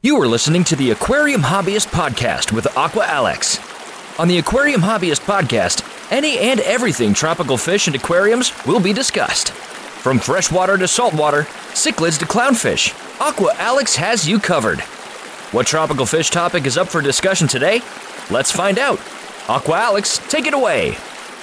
You are listening to the Aquarium Hobbyist Podcast with Aqua Alex. On the Aquarium Hobbyist Podcast, any and everything tropical fish and aquariums will be discussed. From freshwater to saltwater, cichlids to clownfish, Aqua Alex has you covered. What tropical fish topic is up for discussion today? Let's find out. Aqua Alex, take it away.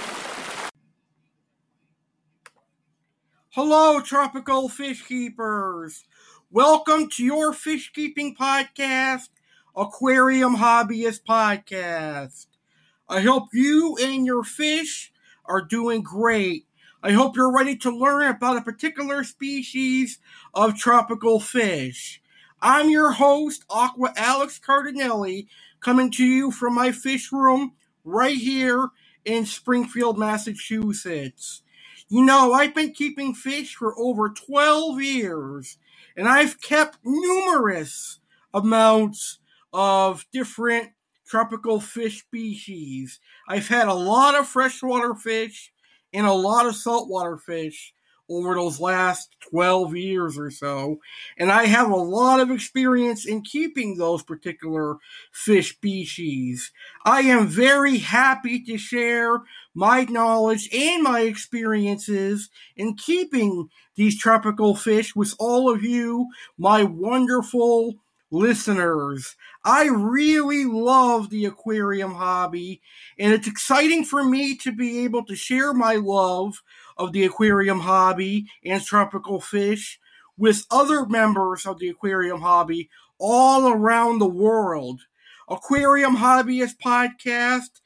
Hello, tropical fish keepers. Welcome to your fish keeping podcast, Aquarium Hobbyist Podcast. I hope you and your fish are doing great. I hope you're ready to learn about a particular species of tropical fish. I'm your host, Aqua Alex Cardinelli, coming to you from my fish room right here in Springfield, Massachusetts. You know, I've been keeping fish for over 12 years, and I've kept numerous amounts of different tropical fish species. I've had a lot of freshwater fish and a lot of saltwater fish over those last 12 years or so, and I have a lot of experience in keeping those particular fish species. I am very happy to share my knowledge and my experiences in keeping these tropical fish with all of you, my wonderful listeners. I really love the aquarium hobby, and it's exciting for me to be able to share my love of the aquarium hobby and tropical fish with other members of the aquarium hobby all around the world. Aquarium Hobbyist Podcast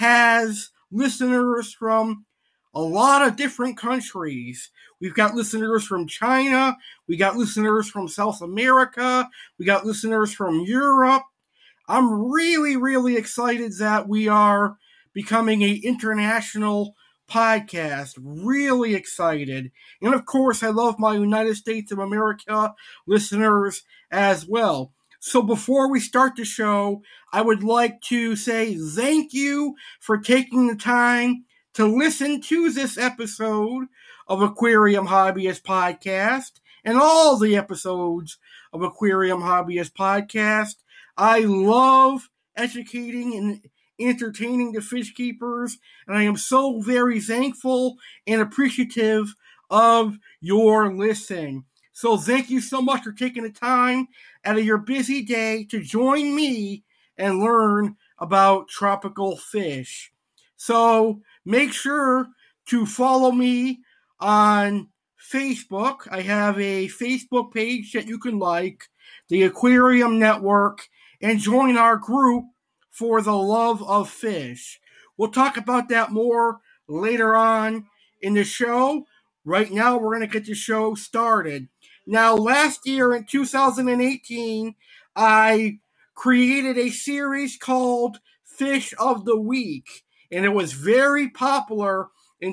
has listeners from a lot of different countries. We've got listeners from China, we got listeners from South America, we got listeners from Europe. I'm really excited that we are becoming an international podcast. Really excited. And of course, I love my United States of America listeners as well. So before we start the show, I would like to say thank you for taking the time to listen to this episode of Aquarium Hobbyist Podcast and all the episodes of Aquarium Hobbyist Podcast. I love educating and entertaining the fish keepers, and I am so very thankful and appreciative of your listening. So thank you so much for taking the time out of your busy day to join me and learn about tropical fish. So make sure to follow me on Facebook. I have a Facebook page that you can like, the Aquarium Network, and join our group for the love of fish. We'll talk about that more later on in the show. Right now, we're going to get the show started. Now, last year in 2018, I created a series called Fish of the Week, and it was very popular in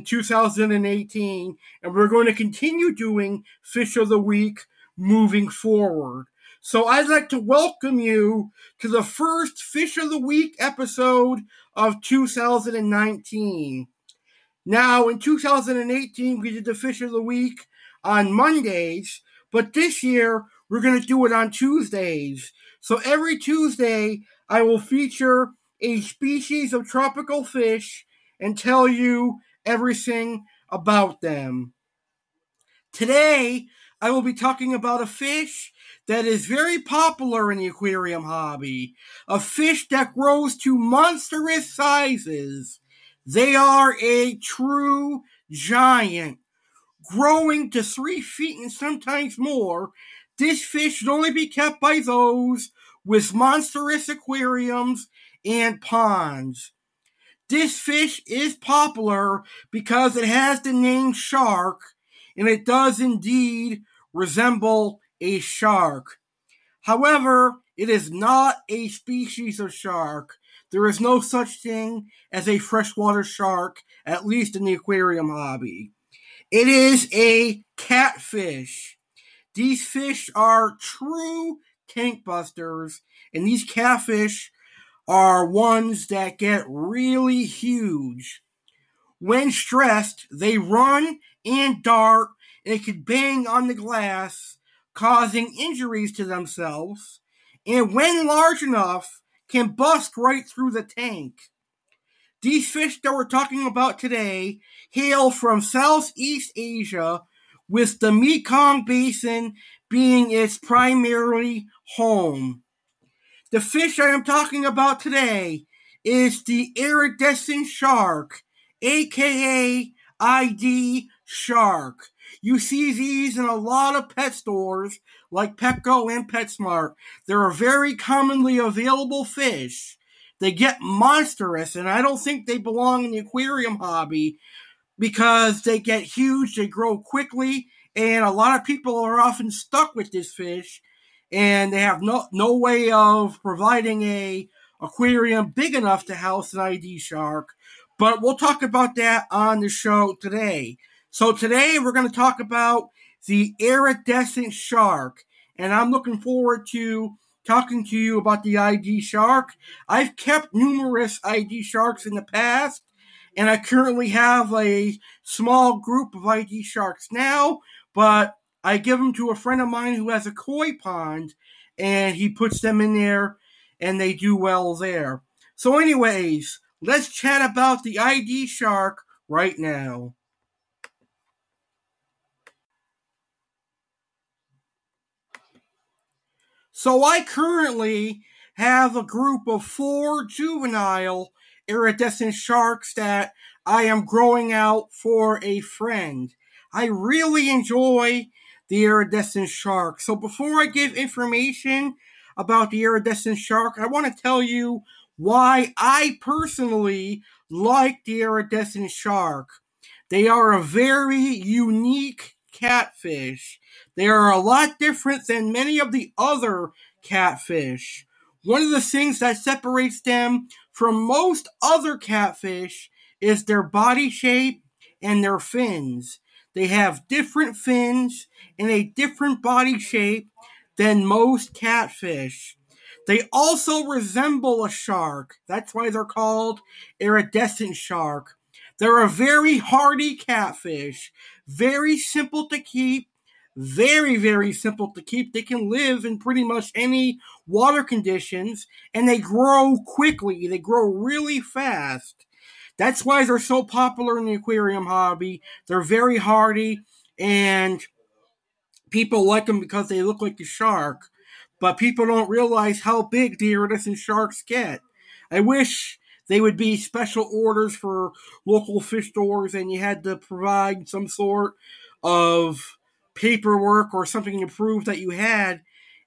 2018, and we're going to continue doing Fish of the Week moving forward. So I'd like to welcome you to the first Fish of the Week episode of 2019. Now, in 2018, we did the Fish of the Week on Mondays, but this year, we're going to do it on Tuesdays. So every Tuesday, I will feature a species of tropical fish and tell you everything about them. Today, I will be talking about a fish that is very popular in the aquarium hobby. A fish that grows to monstrous sizes. They are a true giant, growing to 3 feet and sometimes more. This fish should only be kept by those with monstrous aquariums and ponds. This fish is popular because it has the name shark, and it does indeed resemble a shark. However, it is not a species of shark. There is no such thing as a freshwater shark, at least in the aquarium hobby. It is a catfish. These fish are true tank busters, and these catfish are ones that get really huge. When stressed, they run and dart, and it can bang on the glass, causing injuries to themselves and when large enough, can bust right through the tank. These fish that we're talking about today hail from Southeast Asia, with the Mekong Basin being its primary home. The fish I am talking about today is the iridescent shark, aka ID shark. You see these in a lot of pet stores like Petco and PetSmart. They're a very commonly available fish. They get monstrous, and I don't think they belong in the aquarium hobby because they get huge, they grow quickly, and a lot of people are often stuck with this fish, and they have no way of providing a aquarium big enough to house an ID shark. But we'll talk about that on the show today. So today we're going to talk about the iridescent shark, and I'm looking forward to talking to you about the ID shark. I've kept numerous ID sharks in the past, and I currently have a small group of ID sharks now, but I give them to a friend of mine who has a koi pond, and he puts them in there, and they do well there. So anyways, let's chat about the ID shark right now. So I currently have a group of 4 juvenile iridescent sharks that I am growing out for a friend. I really enjoy the iridescent shark. So before I give information about the iridescent shark, I want to tell you why I personally like the iridescent shark. They are a very unique catfish. They are a lot different than many of the other catfish. One of the things that separates them from most other catfish is their body shape and their fins. They have different fins and a different body shape than most catfish. They also resemble a shark. That's why they're called iridescent shark. They're a very hardy catfish, very simple to keep, very simple to keep. They can live in pretty much any water conditions, and they grow quickly. They grow really fast. That's why they're so popular in the aquarium hobby. They're very hardy, and people like them because they look like a shark. But people don't realize how big the iridescent sharks get. I wish they would be special orders for local fish stores, and you had to provide some sort of paperwork or something to prove that you had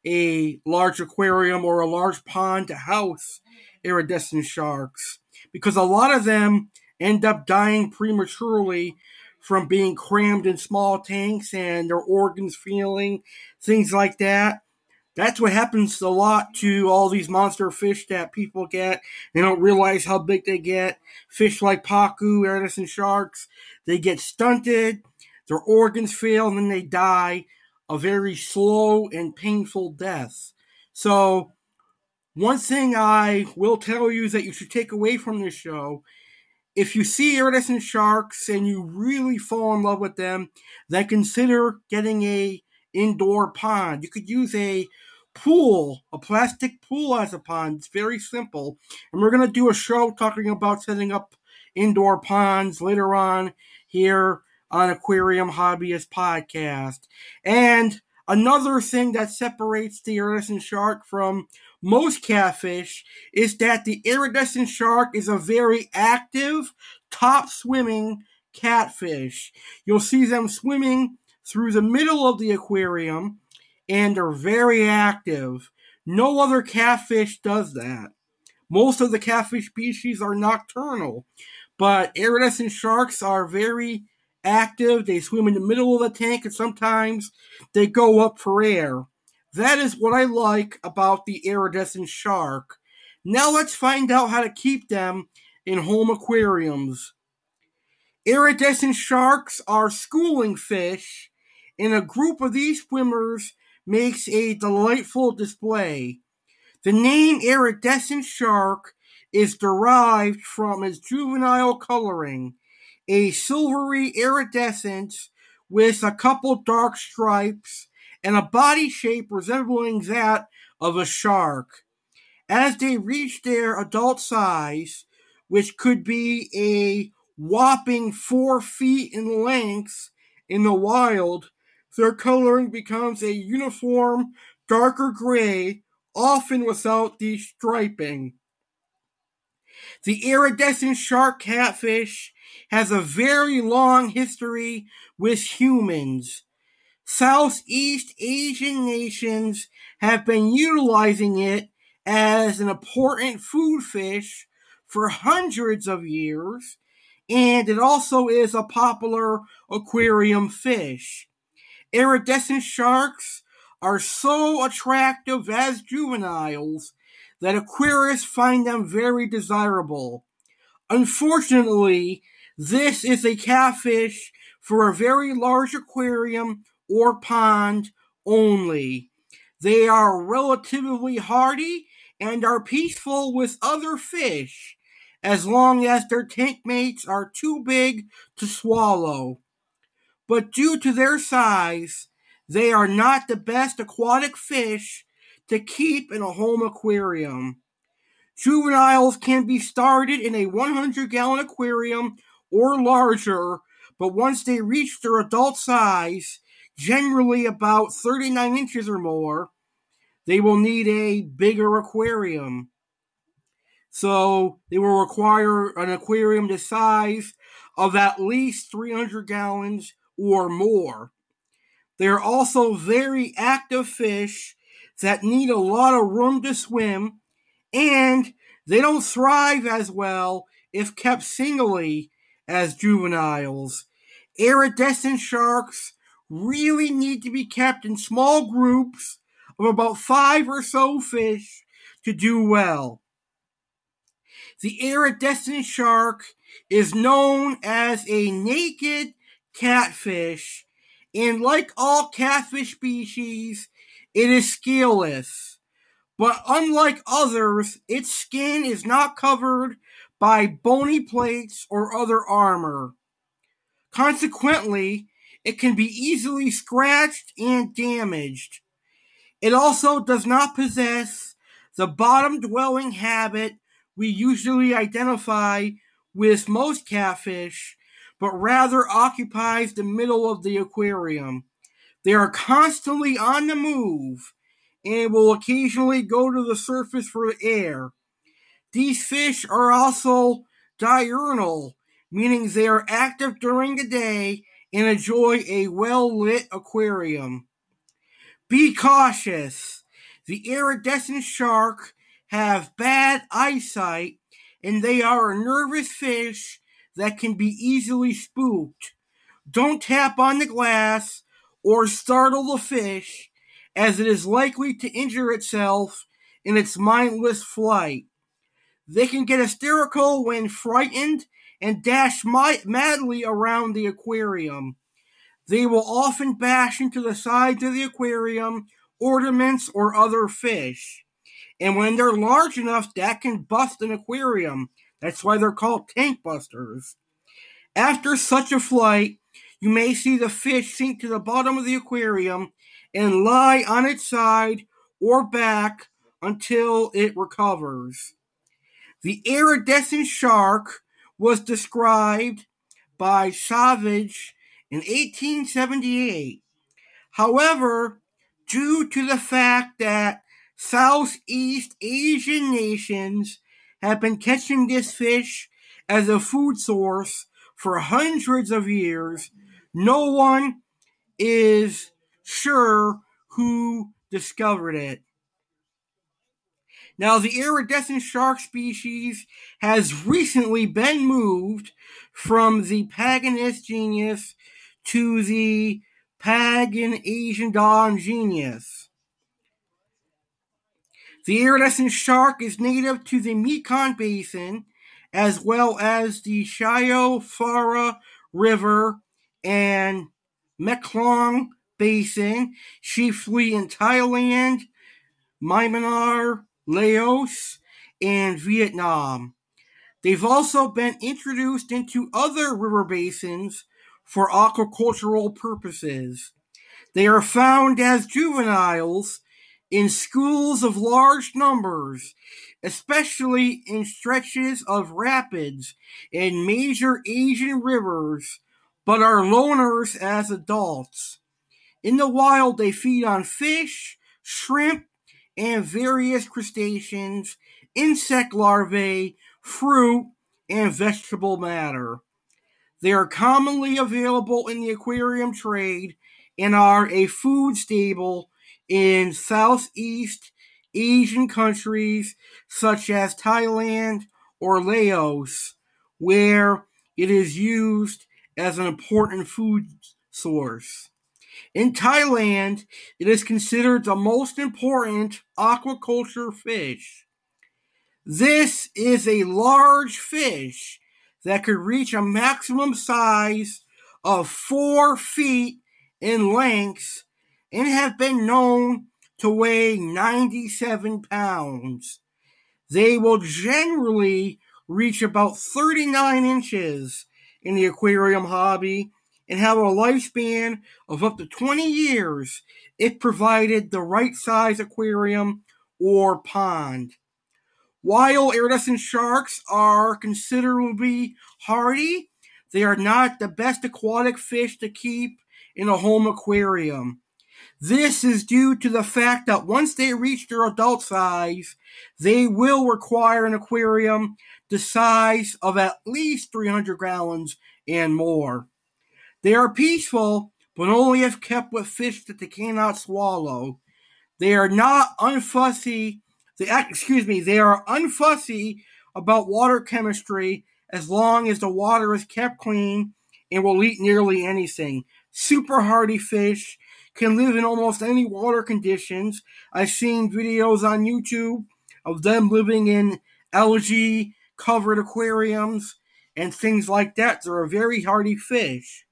a large aquarium or a large pond to house iridescent sharks. Because a lot of them end up dying prematurely from being crammed in small tanks and their organs failing, things like that. That's what happens a lot to all these monster fish that people get. They don't realize how big they get. Fish like pacu, iridescent sharks, they get stunted, their organs fail, and then they die a very slow and painful death. So, one thing I will tell you is that you should take away from this show: if you see iridescent sharks and you really fall in love with them, then consider getting a indoor pond. You could use a pool, a plastic pool as a pond. It's very simple. And we're going to do a show talking about setting up indoor ponds later on here on Aquarium Hobbyist Podcast. And another thing that separates the iridescent shark from most catfish is that the iridescent shark is a very active, top-swimming catfish. You'll see them swimming through the middle of the aquarium, and they're very active. No other catfish does that. Most of the catfish species are nocturnal, but iridescent sharks are very active. They swim in the middle of the tank, and sometimes they go up for air. That is what I like about the iridescent shark. Now let's find out how to keep them in home aquariums. Iridescent sharks are schooling fish, and a group of these swimmers makes a delightful display. The name iridescent shark is derived from its juvenile coloring, a silvery iridescence with a couple dark stripes and a body shape resembling that of a shark. As they reach their adult size, which could be a whopping 4 feet in length in the wild, their coloring becomes a uniform darker gray, often without the striping. The iridescent shark catfish has a very long history with humans. Southeast Asian nations have been utilizing it as an important food fish for hundreds of years, and it also is a popular aquarium fish. Iridescent sharks are so attractive as juveniles that aquarists find them very desirable. Unfortunately, this is a catfish for a very large aquarium or pond only. They are relatively hardy and are peaceful with other fish, as long as their tank mates are too big to swallow. But due to their size, they are not the best aquatic fish to keep in a home aquarium. Juveniles can be started in a 100-gallon aquarium or larger, but once they reach their adult size, generally about 39 inches or more, they will need a bigger aquarium. So they will require an aquarium the size of at least 300 gallons or more. They are also very active fish that need a lot of room to swim, and they don't thrive as well if kept singly as juveniles. Iridescent sharks really need to be kept in small groups of about 5 or so fish to do well. The iridescent shark is known as a naked catfish, and like all catfish species, it is scaleless. But unlike others, its skin is not covered by bony plates or other armor. Consequently, it can be easily scratched and damaged. It also does not possess the bottom-dwelling habit we usually identify with most catfish, but rather occupies the middle of the aquarium. They are constantly on the move and will occasionally go to the surface for air. These fish are also diurnal, meaning they are active during the day and enjoy a well-lit aquarium. Be cautious. The iridescent shark have bad eyesight, and they are a nervous fish that can be easily spooked. Don't tap on the glass or startle the fish, as it is likely to injure itself in its mindless flight. They can get hysterical when frightened and dash madly around the aquarium. They will often bash into the sides of the aquarium, ornaments, or other fish. And when they're large enough, that can bust an aquarium. That's why they're called tank busters. After such a flight, you may see the fish sink to the bottom of the aquarium and lie on its side or back until it recovers. The iridescent shark was described by Savage in 1878. However, due to the fact that Southeast Asian nations have been catching this fish as a food source for hundreds of years, no one is sure who discovered it. Now, the iridescent shark species has recently been moved from the Paganis genus to the Paganasiodon genus. The iridescent shark is native to the Mekong Basin, as well as the Chao Phraya River and Mekong Basin, chiefly in Thailand, Myanmar, Laos, and Vietnam. They've also been introduced into other river basins for aquacultural purposes. They are found as juveniles in schools of large numbers, especially in stretches of rapids and major Asian rivers, but are loners as adults. In the wild, they feed on fish, shrimp, and various crustaceans, insect larvae, fruit, and vegetable matter. They are commonly available in the aquarium trade and are a food staple in Southeast Asian countries such as Thailand or Laos, where it is used as an important food source. In Thailand, it is considered the most important aquaculture fish. This is a large fish that could reach a maximum size of 4 feet in length and have been known to weigh 97 pounds. They will generally reach about 39 inches in the aquarium hobby and have a lifespan of up to 20 years if provided the right size aquarium or pond. While iridescent sharks are considerably hardy, they are not the best aquatic fish to keep in a home aquarium. This is due to the fact that once they reach their adult size, they will require an aquarium the size of at least 300 gallons and more. They are peaceful, but only if kept with fish that they cannot swallow. They are not unfussy. They are unfussy about water chemistry as long as the water is kept clean and will eat nearly anything. Super hardy fish can live in almost any water conditions. I've seen videos on YouTube of them living in algae covered aquariums and things like that. They're a very hardy fish.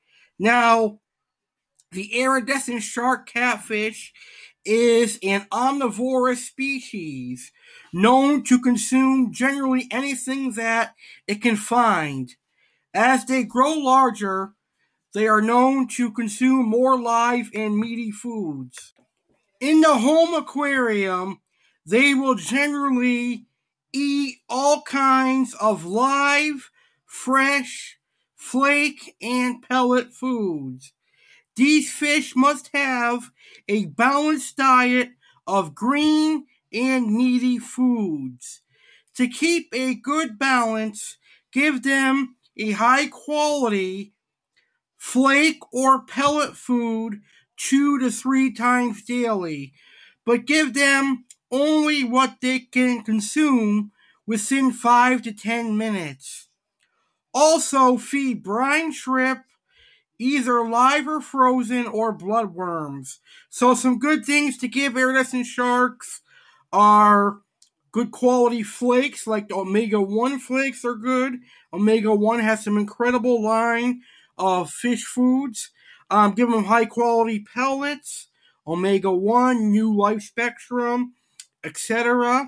Now, the iridescent shark catfish is an omnivorous species known to consume generally anything that it can find. As they grow larger, they are known to consume more live and meaty foods. In the home aquarium, they will generally eat all kinds of live, fresh, flake, and pellet foods. These fish must have a balanced diet of green and meaty foods. To keep a good balance, give them a high quality flake or pellet food 2 to 3 times daily, but give them only what they can consume within 5 to 10 minutes. Also feed brine shrimp, either live or frozen, or bloodworms. So some good things to give iridescent sharks are good quality flakes, like the omega-1 flakes are good. Omega-1 has some incredible line of fish foods. Give them high quality pellets, omega-1, new life spectrum, etc.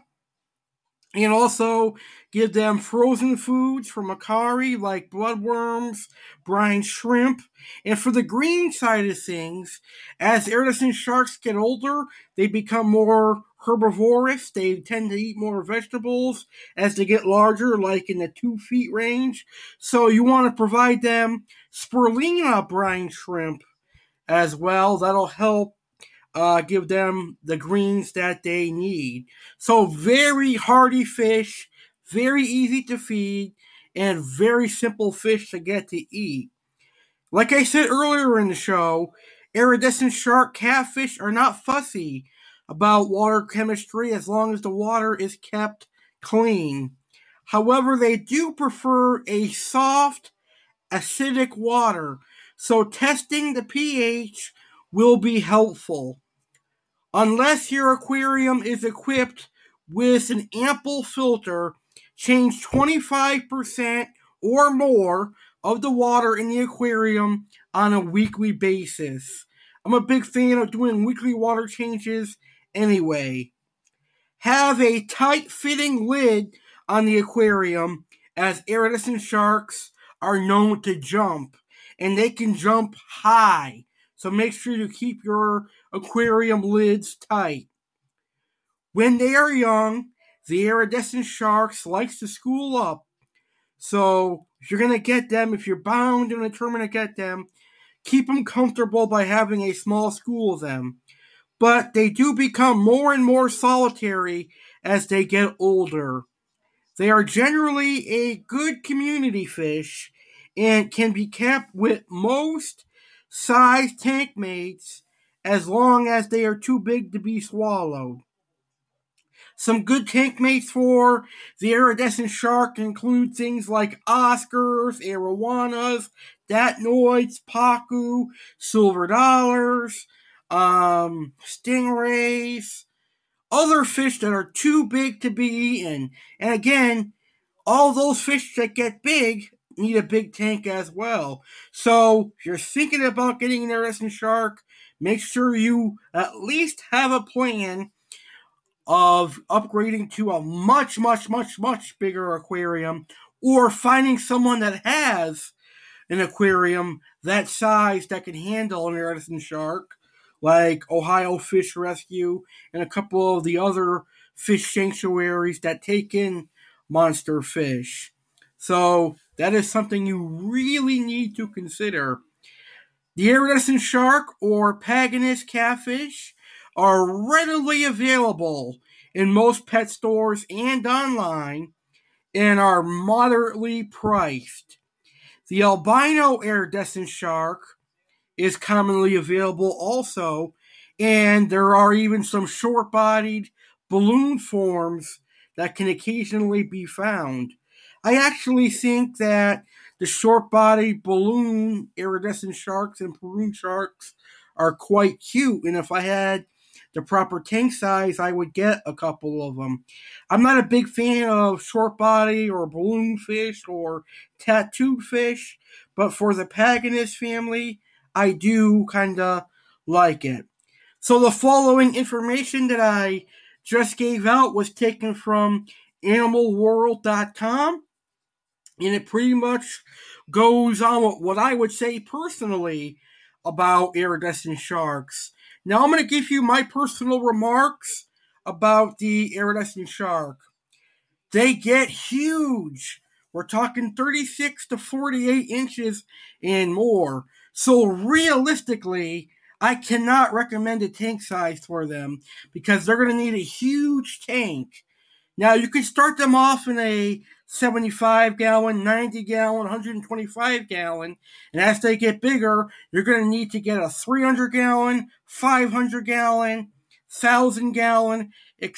And also give them frozen foods from Macari like bloodworms, brine shrimp. And for the green side of things, as iridescent sharks get older, they become more herbivorous. They tend to eat more vegetables as they get larger, like in the 2 feet range. So you want to provide them spirulina brine shrimp as well. That'll help give them the greens that they need. So very hardy fish, very easy to feed, and very simple fish to get to eat. Like I said earlier in the show, iridescent shark catfish are not fussy about water chemistry as long as the water is kept clean. However, they do prefer a soft, acidic water, so testing the pH will be helpful. Unless your aquarium is equipped with an ample filter, change 25% or more of the water in the aquarium on a weekly basis. I'm a big fan of doing weekly water changes anyway. Have a tight-fitting lid on the aquarium, as iridescent sharks are known to jump, and they can jump high. So make sure you keep your aquarium lids tight. When they are young, the iridescent sharks likes to school up. So if you're going to get them, if you're bound and determined to get them, keep them comfortable by having a small school of them. But they do become more and more solitary as they get older. They are generally a good community fish and can be kept with most size tank mates as long as they are too big to be swallowed. Some good tank mates for the iridescent shark include things like Oscars, arowanas, datnoids, pacu, silver dollars, stingrays, other fish that are too big to be eaten. And again, all those fish that get big need a big tank as well. So if you're thinking about getting an iridescent shark, make sure you at least have a plan of upgrading to a much, much, much, much bigger aquarium, or finding someone that has an aquarium that size that can handle an iridescent shark, like Ohio Fish Rescue and a couple of the other fish sanctuaries that take in monster fish. So that is something you really need to consider. The iridescent shark or Pagonus catfish are readily available in most pet stores and online and are moderately priced. The albino iridescent shark is commonly available also, and there are even some short-bodied balloon forms that can occasionally be found. I actually think that the short-bodied balloon iridescent sharks and balloon sharks are quite cute, and if I had the proper tank size, I would get a couple of them. I'm not a big fan of short body or balloon fish or tattooed fish, but for the Pagonus family, I do kind of like it. So the following information that I just gave out was taken from animalworld.com, and it pretty much goes on what I would say personally about iridescent sharks. Now I'm going to give you my personal remarks about the iridescent shark. They get huge. We're talking 36 to 48 inches and more. So realistically, I cannot recommend a tank size for them because they're going to need a huge tank. Now, you can start them off in a 75-gallon, 90-gallon, 125-gallon, and as they get bigger, you're going to need to get a 300-gallon, 500-gallon, 1,000-gallon,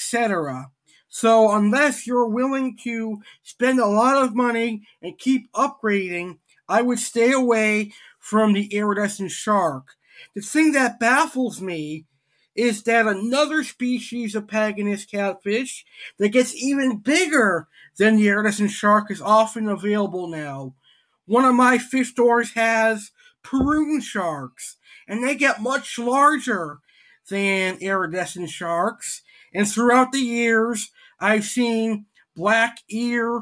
etc. So unless you're willing to spend a lot of money and keep upgrading, I would stay away from the iridescent shark. The thing that baffles me is that another species of Pagonus catfish that gets even bigger than the iridescent shark is often available now. One of my fish stores has Peruvian sharks, and they get much larger than iridescent sharks. And throughout the years, I've seen black ear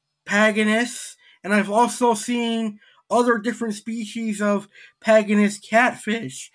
Pagonus, and I've also seen other different species of Pagonus catfish.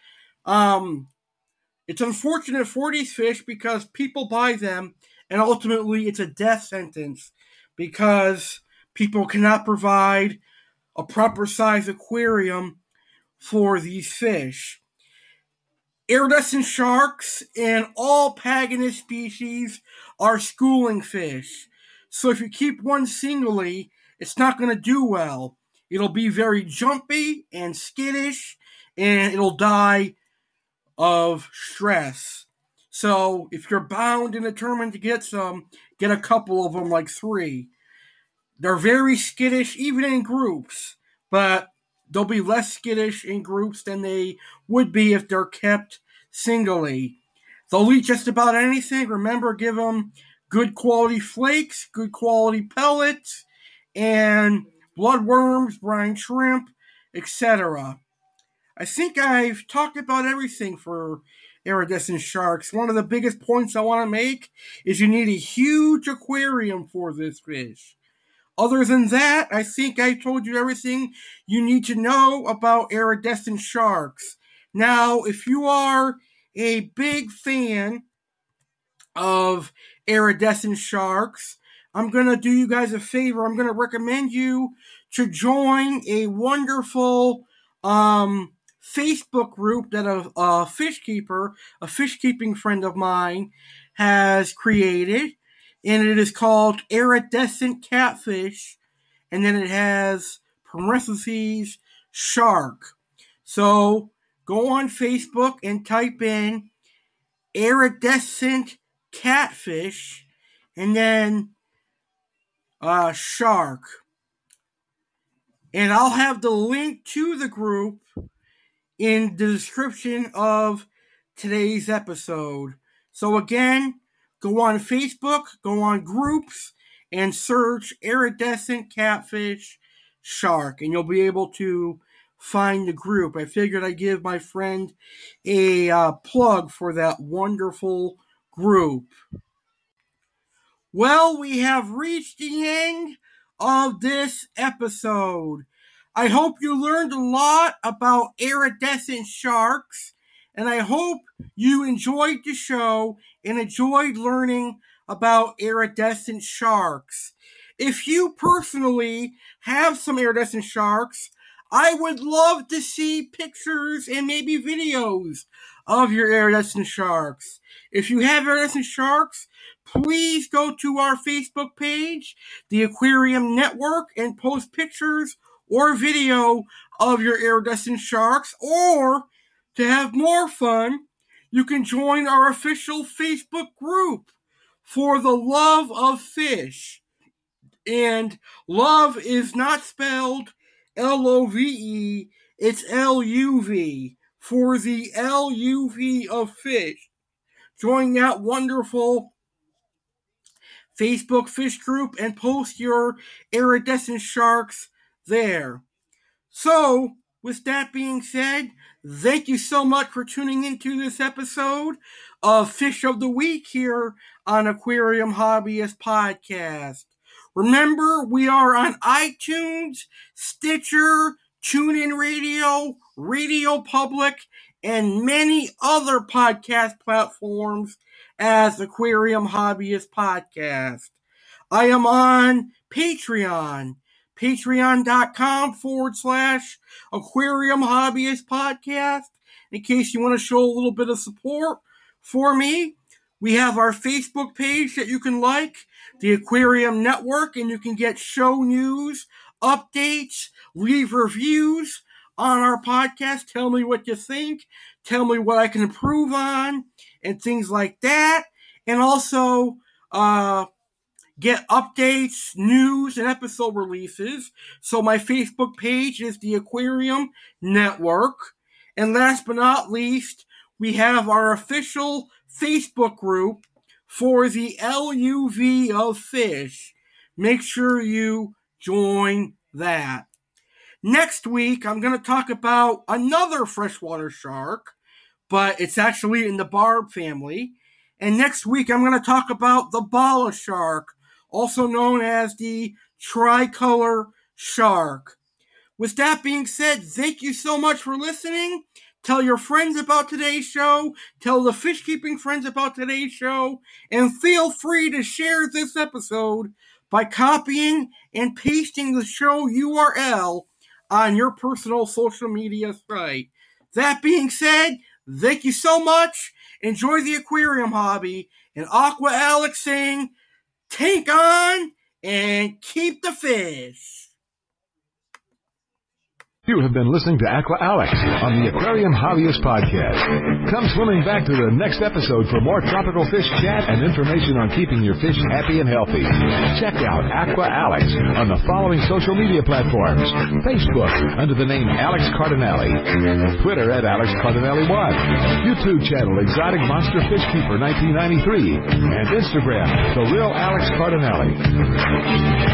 It's unfortunate for these fish because people buy them, and ultimately it's a death sentence because people cannot provide a proper size aquarium for these fish. Iridescent sharks and all Pagonus species are schooling fish. So if you keep one singly, it's not going to do well. It'll be very jumpy and skittish, and it'll die of stress. So if you're bound and determined to get some, get a couple of them, like 3. They're very skittish, even in groups, but they'll be less skittish in groups than they would be if they're kept singly. They'll eat just about anything. Remember, give them good quality flakes, good quality pellets, and bloodworms, brine shrimp, etc. I think I've talked about everything for iridescent sharks. One of the biggest points I want to make is you need a huge aquarium for this fish. Other than that, I think I told you everything you need to know about iridescent sharks. Now, if you are a big fan of iridescent sharks, I'm going to do you guys a favor. I'm going to recommend you to join a wonderful Facebook group that a fish keeping friend of mine has created. And it is called Iridescent Catfish. And then it has parentheses shark. So go on Facebook and type in Iridescent Catfish and then shark. And I'll have the link to the group in the description of today's episode. So again, go on Facebook, go on groups, and search Iridescent Catfish Shark, and you'll be able to find the group. I figured I'd give my friend a plug for that wonderful group. Well, we have reached the end of this episode. I hope you learned a lot about iridescent sharks, and I hope you enjoyed the show and enjoyed learning about iridescent sharks. If you personally have some iridescent sharks, I would love to see pictures and maybe videos of your iridescent sharks. If you have iridescent sharks, please go to our Facebook page, the Aquarium Network, and post pictures or video of your iridescent sharks. Or, to have more fun, you can join our official Facebook group for the love of fish. And love is not spelled L-O-V-E, it's L-U-V, for the L-U-V of fish. Join that wonderful Facebook fish group and post your iridescent sharks there. So, with that being said, thank you so much for tuning into this episode of Fish of the Week here on Aquarium Hobbyist Podcast. Remember, we are on iTunes, Stitcher, TuneIn Radio, Radio Public, and many other podcast platforms as Aquarium Hobbyist Podcast. I am on Patreon, patreon.com/Aquarium Hobbyist Podcast. In case you want to show a little bit of support for me, we have our Facebook page that you can like, the Aquarium Network, and you can get show news, updates, leave reviews on our podcast. Tell me what you think. Tell me what I can improve on and things like that. And also get updates, news, and episode releases. So my Facebook page is the Aquarium Network. And last but not least, we have our official Facebook group for the LUV of fish. Make sure you join that. Next week, I'm going to talk about another freshwater shark, but it's actually in the barb family. And next week, I'm going to talk about the bala shark, also known as the tricolor shark. With that being said, thank you so much for listening. Tell your friends about today's show. Tell the fish keeping friends about today's show. And feel free to share this episode by copying and pasting the show URL on your personal social media site. That being said, thank you so much. Enjoy the aquarium hobby. And Aqua Alex saying, tank on and keep the fish. You have been listening to Aqua Alex on the Aquarium Hobbyist Podcast. Come swimming back to the next episode for more tropical fish chat and information on keeping your fish happy and healthy. Check out Aqua Alex on the following social media platforms: Facebook under the name Alex Cardinale, Twitter at Alex Cardinale1, YouTube channel Exotic Monster Fish Keeper 1993, and Instagram The Real Alex Cardinale.